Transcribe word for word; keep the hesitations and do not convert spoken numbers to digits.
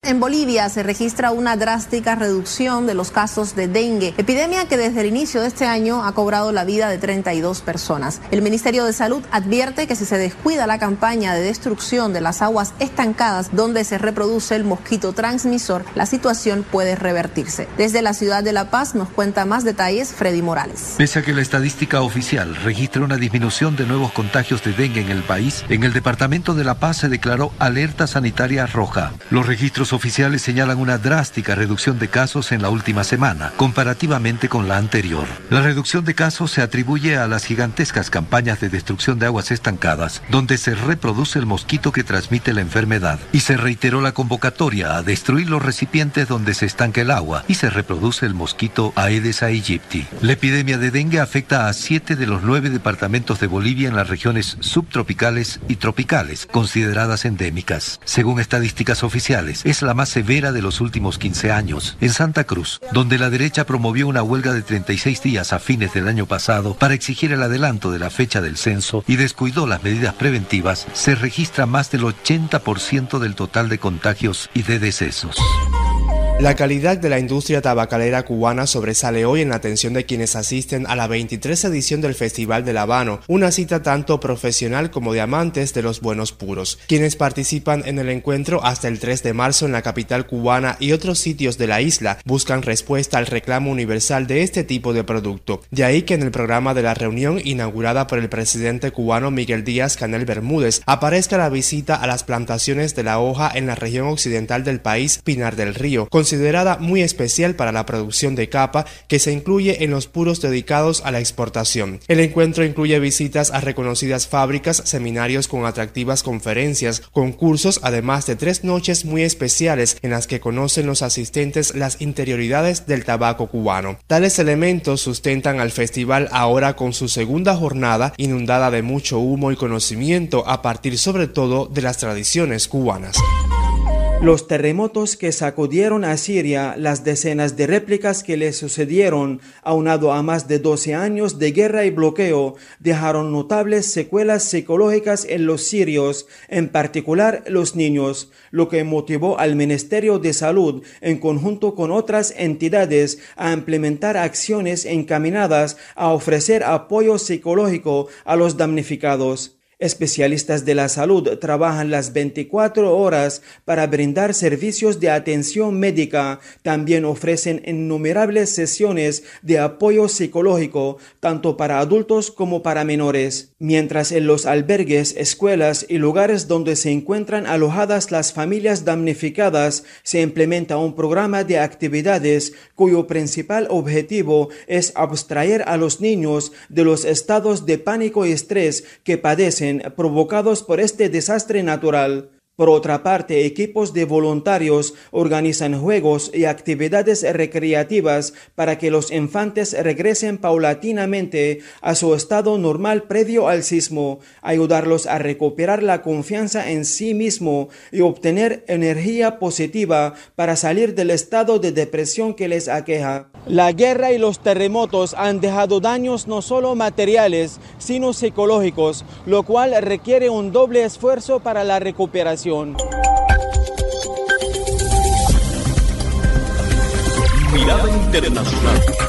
En Bolivia se registra una drástica reducción de los casos de dengue, epidemia que desde el inicio de este año ha cobrado la vida de treinta y dos personas. El Ministerio de Salud advierte que si se descuida la campaña de destrucción de las aguas estancadas donde se reproduce el mosquito transmisor, la situación puede revertirse. Desde la ciudad de La Paz nos cuenta más detalles Freddy Morales. Pese a que la estadística oficial registra una disminución de nuevos contagios de dengue en el país, en el departamento de La Paz se declaró alerta sanitaria roja. Los registros oficiales señalan una drástica reducción de casos en la última semana, comparativamente con la anterior. La reducción de casos se atribuye a las gigantescas campañas de destrucción de aguas estancadas, donde se reproduce el mosquito que transmite la enfermedad, y se reiteró la convocatoria a destruir los recipientes donde se estanca el agua y se reproduce el mosquito Aedes aegypti. La epidemia de dengue afecta a siete de los nueve departamentos de Bolivia en las regiones subtropicales y tropicales, consideradas endémicas. Según estadísticas oficiales, es la más severa de los últimos quince años. En Santa Cruz, donde la derecha promovió una huelga de treinta y seis días a fines del año pasado para exigir el adelanto de la fecha del censo y descuidó las medidas preventivas, se registra más del ochenta por ciento del total de contagios y de decesos. La calidad de la industria tabacalera cubana sobresale hoy en la atención de quienes asisten a la veintitrés edición del Festival del Habano, una cita tanto profesional como de amantes de los buenos puros. Quienes participan en el encuentro hasta el tres de marzo en la capital cubana y otros sitios de la isla buscan respuesta al reclamo universal de este tipo de producto. De ahí que en el programa de la reunión inaugurada por el presidente cubano Miguel Díaz-Canel Bermúdez aparezca la visita a las plantaciones de la hoja en la región occidental del país, Pinar del Río, considerada muy especial para la producción de capa, que se incluye en los puros dedicados a la exportación. El encuentro incluye visitas a reconocidas fábricas, seminarios con atractivas conferencias, concursos, además de tres noches muy especiales en las que conocen los asistentes las interioridades del tabaco cubano. Tales elementos sustentan al festival ahora con su segunda jornada inundada de mucho humo y conocimiento a partir sobre todo de las tradiciones cubanas. Los terremotos que sacudieron a Siria, las decenas de réplicas que le sucedieron, aunado a más de doce años de guerra y bloqueo, dejaron notables secuelas psicológicas en los sirios, en particular los niños, lo que motivó al Ministerio de Salud, en conjunto con otras entidades, a implementar acciones encaminadas a ofrecer apoyo psicológico a los damnificados. Especialistas de la salud trabajan las veinticuatro horas para brindar servicios de atención médica. También ofrecen innumerables sesiones de apoyo psicológico, tanto para adultos como para menores. Mientras en los albergues, escuelas y lugares donde se encuentran alojadas las familias damnificadas, se implementa un programa de actividades cuyo principal objetivo es abstraer a los niños de los estados de pánico y estrés que padecen provocados por este desastre natural. Por otra parte, equipos de voluntarios organizan juegos y actividades recreativas para que los infantes regresen paulatinamente a su estado normal previo al sismo, ayudarlos a recuperar la confianza en sí mismo y obtener energía positiva para salir del estado de depresión que les aqueja. La guerra y los terremotos han dejado daños no solo materiales, sino psicológicos, lo cual requiere un doble esfuerzo para la recuperación. Mirada Internacional.